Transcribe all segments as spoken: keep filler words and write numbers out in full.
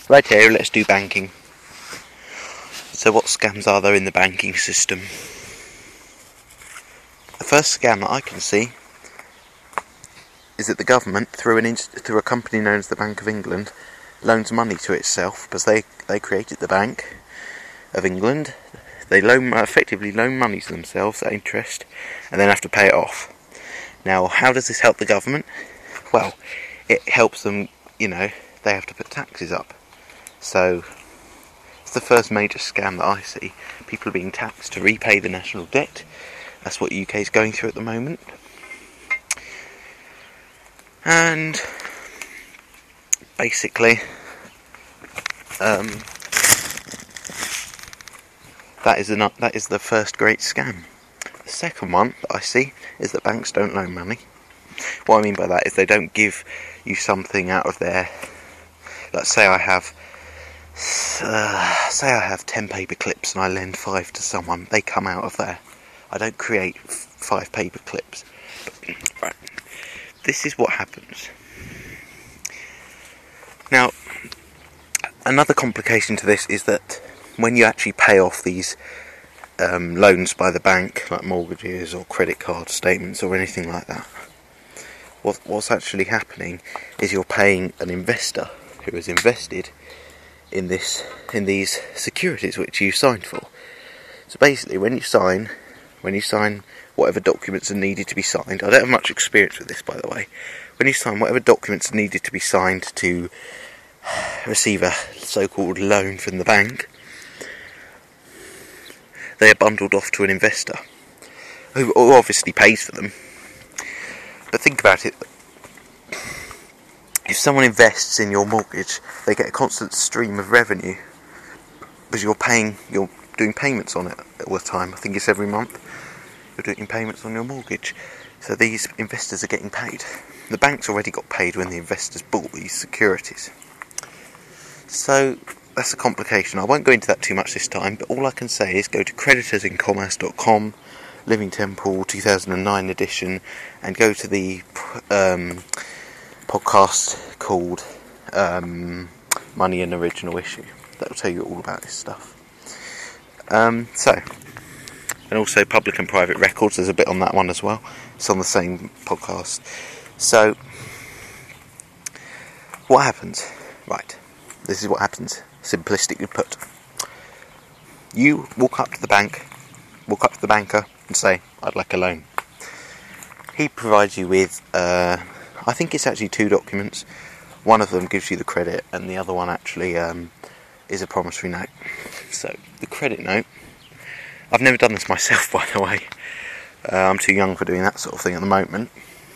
Right here, let's do banking. So what scams are there in the banking system? The first scam that I can see is that the government, through an inst- through a company known as the Bank of England, loans money to itself because they, they created the Bank of England. They loan effectively loan money to themselves at interest and then have to pay it off. Now, how does this help the government? Well, it helps them, you know, they have to put taxes up. So, it's the first major scam that I see. People are being taxed to repay the national debt. That's what U K is going through at the moment. And, basically, um, that is, the, that is the first great scam. The second one that I see is that banks don't loan money. What I mean by that is they don't give you something out of their... Let's say I have... Uh, say I have ten paper clips and I lend five to someone. They come out of there. I don't create f- five paper clips. But, right. This is what happens. Now, another complication to this is that when you actually pay off these um, loans by the bank, like mortgages or credit card statements or anything like that, what, what's actually happening is you're paying an investor who has invested in this in these securities which you signed for. So basically, when you sign, when you sign whatever documents are needed to be signed, I don't have much experience with this, by the way. When you sign whatever documents are needed to be signed to receive a so-called loan from the bank, they are bundled off to an investor who obviously pays for them. But think about it. If someone invests in your mortgage, they get a constant stream of revenue because you're paying, you're doing payments on it all the time. I think it's every month you're doing payments on your mortgage. So these investors are getting paid. The banks already got paid when the investors bought these securities. So that's a complication. I won't go into that too much this time, but all I can say is go to creditors in commerce dot com, Living Temple two thousand nine edition, and go to the um, podcast called um, Money and Original Issue. That will tell you all about this stuff. Um, so, and also public and private records, there's a bit on that one as well. It's on the same podcast. So, what happens? Right, this is what happens, simplistically put. You walk up to the bank, walk up to the banker and say, I'd like a loan. He provides you with, uh, I think it's actually two documents. One of them gives you the credit and the other one actually um, is a promissory note. So, the credit note, I've never done this myself, by the way. Uh, I'm too young for doing that sort of thing at the moment.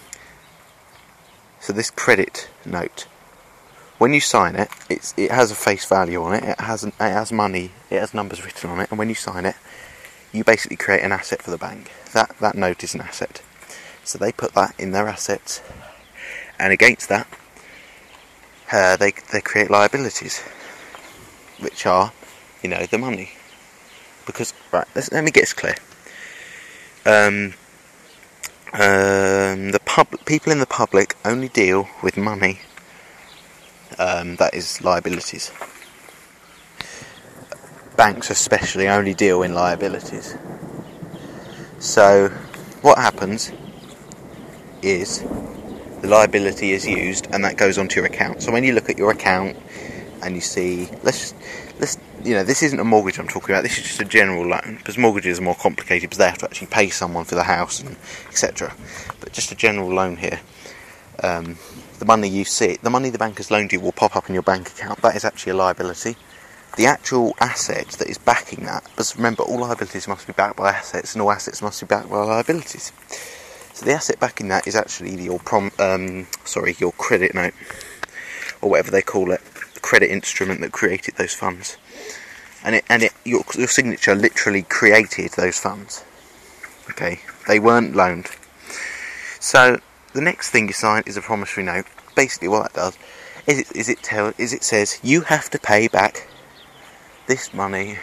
So this credit note, when you sign it, it's, it has a face value on it, it has, an, it has money, it has numbers written on it, and when you sign it, you basically create an asset for the bank. That, that note is an asset. So they put that in their assets, and against that, uh, they, they create liabilities, which are, you know, the money. Because, right, let's, let me get this clear. Um, um, the pub, people in the public only deal with money, um, that is liabilities. Banks especially only deal in liabilities. So, what happens is the liability is used and that goes onto your account. So when you look at your account and you see, let's let's you know, this isn't a mortgage I'm talking about, this is just a general loan, because mortgages are more complicated because they have to actually pay someone for the house and et cetera. But just a general loan here. Um, the money you see, the money the bank has loaned you will pop up in your bank account. That is actually a liability. The actual asset that is backing that, because remember, all liabilities must be backed by assets, and all assets must be backed by liabilities. So the asset backing that is actually your prom, um, sorry, your credit note, or whatever they call it, the credit instrument that created those funds. And it and it your your signature literally created those funds. Okay, they weren't loaned. So the next thing you sign is a promissory note. Basically, what that does is it is it tell is it says you have to pay back this money.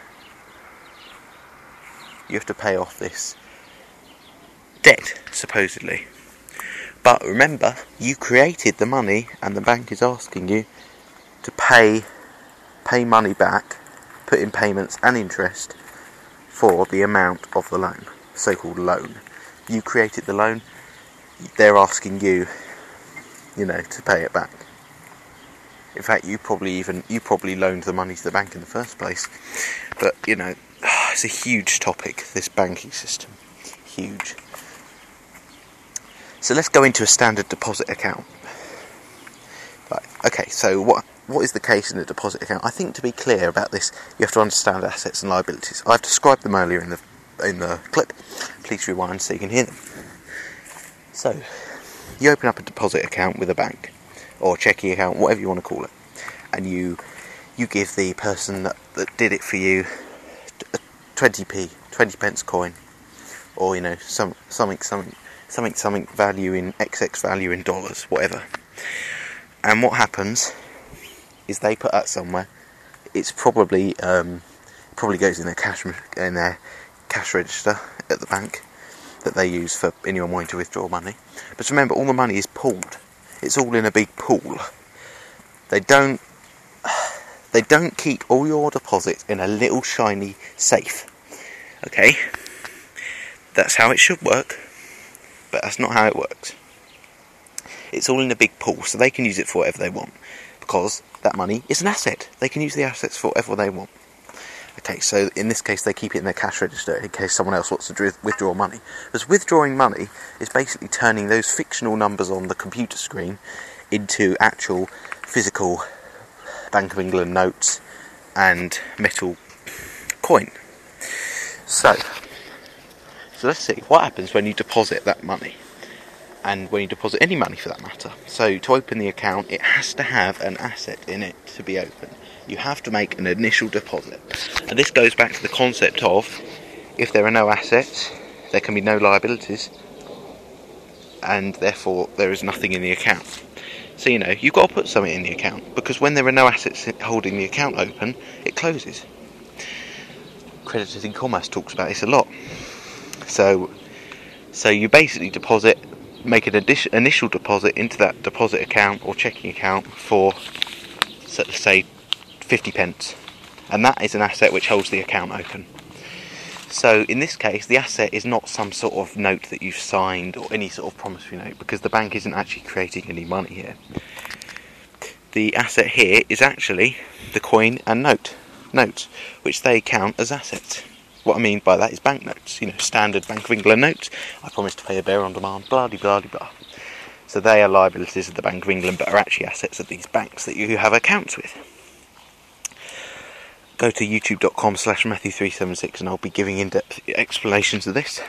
You have to pay off this debt, supposedly. But remember, you created the money, and the bank is asking you to pay pay money back, put in payments and interest for the amount of the loan, so-called loan. You created the loan, they're asking you, you know, to pay it back. In fact, you probably even you probably loaned the money to the bank in the first place. But you know, it's a huge topic, this banking system, huge. So let's go into a standard deposit account. Right. Okay. So what what is the case in a deposit account? I think to be clear about this, you have to understand assets and liabilities. I've described them earlier in the in the clip. Please rewind so you can hear them. So, you open up a deposit account with a bank, or checking account, whatever you want to call it, and you you give the person that, that did it for you a twenty p, twenty pence coin, or you know some something something something something value in X X value in dollars, whatever. And what happens is they put that somewhere. It's probably um, probably goes in their cash in their cash register at the bank that they use for anyone wanting to withdraw money. But remember, all the money is pooled. It's all in a big pool. They don't they don't keep all your deposits in a little shiny safe. Okay? That's how it should work, but that's not how it works. It's all in a big pool, so they can use it for whatever they want, because that money is an asset. They can use the assets for whatever they want. Okay, so in this case they keep it in their cash register in case someone else wants to withdraw money. Because withdrawing money is basically turning those fictional numbers on the computer screen into actual physical Bank of England notes and metal coin. So, so let's see what happens when you deposit that money. And when you deposit any money for that matter. So to open the account, it has to have an asset in it to be opened. You have to make an initial deposit. And this goes back to the concept of, if there are no assets, there can be no liabilities, and therefore there is nothing in the account. So you know, you've got to put something in the account, because when there are no assets holding the account open, it closes. Creditors in Commerce talks about this a lot. So, so you basically deposit, make an addition, initial deposit into that deposit account or checking account for, so let's say, fifty pence, and that is an asset which holds the account open. So in this case, the asset is not some sort of note that you've signed or any sort of promissory note, because the bank isn't actually creating any money here. The asset here is actually the coin and note notes, which they count as assets. What I mean by that is banknotes, you know, standard Bank of England notes. I promise to pay a bearer on demand, blah de blah de blah. So they are liabilities of the Bank of England, but are actually assets of these banks that you have accounts with. Go to youtube.com slash Matthew three seven six and I'll be giving in-depth explanations of this.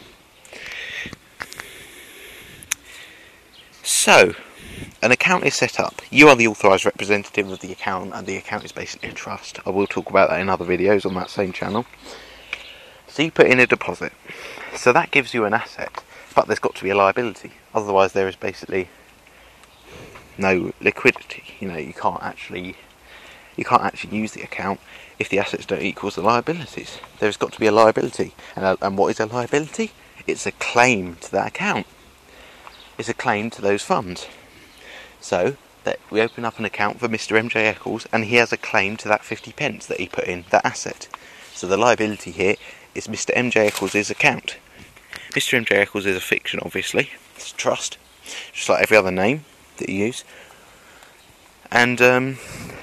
So, an account is set up. You are the authorised representative of the account, and the account is basically a trust. I will talk about that in other videos on that same channel. So you put in a deposit. So that gives you an asset, but there's got to be a liability. Otherwise there is basically no liquidity. You know, you can't actually you can't actually use the account if the assets don't equal the liabilities. There's got to be a liability. And, uh, and what is a liability? It's a claim to that account. It's a claim to those funds. So that we open up an account for Mister M J Eccles, and he has a claim to that fifty pence that he put in, that asset. So the liability here is Mister M J Eccles' account. Mister M J Eccles is a fiction, obviously. It's a trust, just like every other name that you use. And um,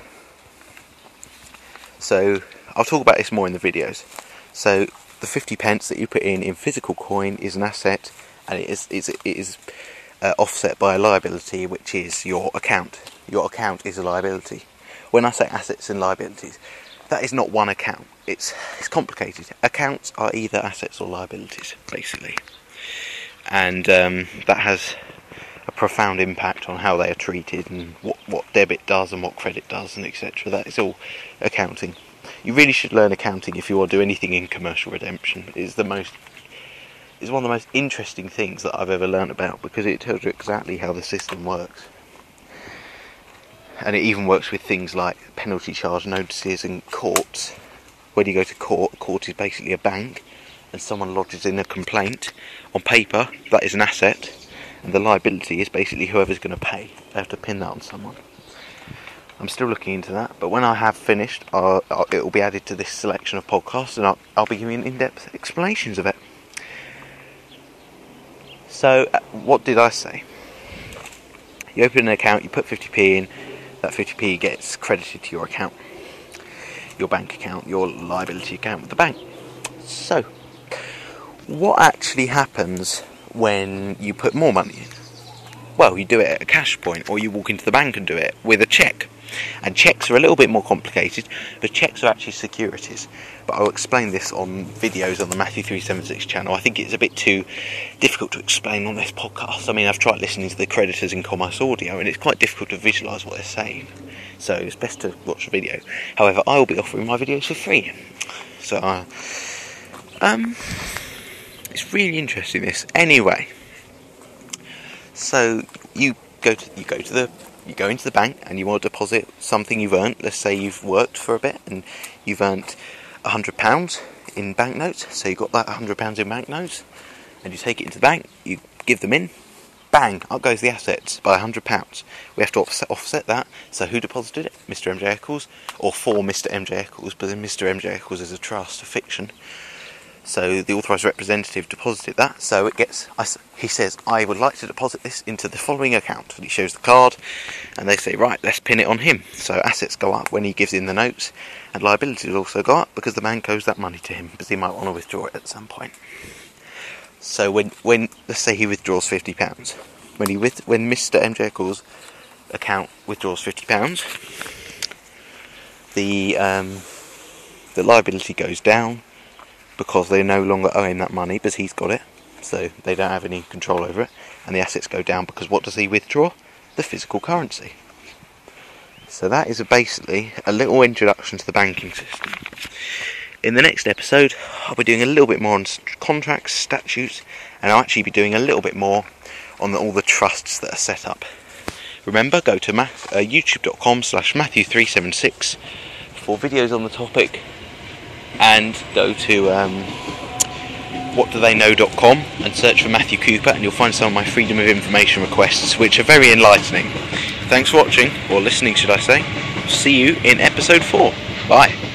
so I'll talk about this more in the videos. So the fifty pence that you put in in physical coin is an asset, and it is it is uh, offset by a liability, which is your account. Your account is a liability. When I say assets and liabilities, that is not one account. It's it's complicated. Accounts are either assets or liabilities, basically, and um, that has a profound impact on how they are treated and what, what debit does and what credit does, and et cetera. That is all accounting. You really should learn accounting if you want to do anything in commercial redemption. It's the most it's one of the most interesting things that I've ever learned about, because it tells you exactly how the system works. And it even works with things like penalty charge notices and courts. When you go to court, a court is basically a bank, and someone lodges in a complaint. On paper, that is an asset, and the liability is basically whoever's going to pay. They have to pin that on someone. I'm still looking into that, but when I have finished, I'll, I'll, it will be added to this selection of podcasts, and I'll, I'll be giving in-depth explanations of it. So, uh, what did I say? You open an account, you put fifty p in, that fifty p gets credited to your account, your bank account, your liability account with the bank. So, what actually happens when you put more money in? Well, you do it at a cash point, or you walk into the bank and do it with a cheque. And cheques are a little bit more complicated, but cheques are actually securities. But I'll explain this on videos on the Matthew three seventy-six channel. I think it's a bit too difficult to explain on this podcast. I mean, I've tried listening to the creditors in Commerce Audio, and it's quite difficult to visualise what they're saying. So it's best to watch the video. However, I will be offering my videos for free. So, uh, um, it's really interesting, this. Anyway, so you go to you go to the you go into the bank and you want to deposit something you've earned. Let's say you've worked for a bit and you've earned a hundred pounds in banknotes. So you've got that a hundred pounds in banknotes, and you take it into the bank. You give them in. Bang! Up goes the assets by a hundred pounds. We have to offset, offset that. So who deposited it? Mister M J Eccles, or for Mister M J Eccles? But then Mister M J Eccles is a trust, a fiction. So the authorised representative deposited that, so it gets, he says, I would like to deposit this into the following account. And he shows the card, and they say, right, let's pin it on him. So assets go up when he gives in the notes, and liabilities also go up because the bank owes that money to him, because he might want to withdraw it at some point. So when, when let's say he withdraws fifty pounds. When he with, when Mister M J Eccles' account withdraws fifty pounds, the um, the liability goes down, because they're no longer owing that money, because he's got it, so they don't have any control over it, and the assets go down because what does he withdraw? The physical currency. So that is a basically a little introduction to the banking system. In the next episode, I'll be doing a little bit more on contracts, statutes, and I'll actually be doing a little bit more on the, all the trusts that are set up. Remember, go to ma- uh, youtube.com slash Matthew three seventy-six for videos on the topic, and go to um, what do they know dot com and search for Matthew Cooper, and you'll find some of my freedom of information requests, which are very enlightening. Thanks for watching, or listening should I say. See you in episode four. Bye.